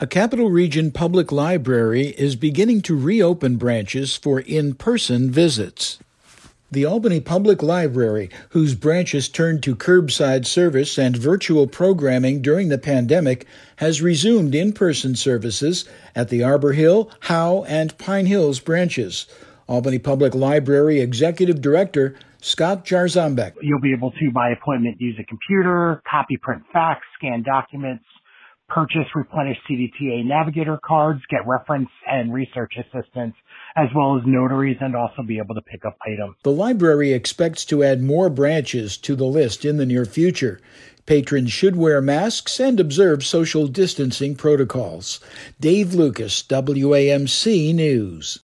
A Capital Region public library is beginning to reopen branches for in-person visits. The Albany Public Library, whose branches turned to curbside service and virtual programming during the pandemic, has resumed in-person services at the Arbor Hill, Howe, and Pine Hills branches. Albany Public Library Executive Director Scott Jarzombek. You'll be able to, by appointment, use a computer, copy, print, fax, scan documents, purchase, replenish CDTA Navigator cards, get reference and research assistance, as well as notaries, and also be able to pick up items. The library expects to add more branches to the list in the near future. Patrons should wear masks and observe social distancing protocols. Dave Lucas, WAMC News.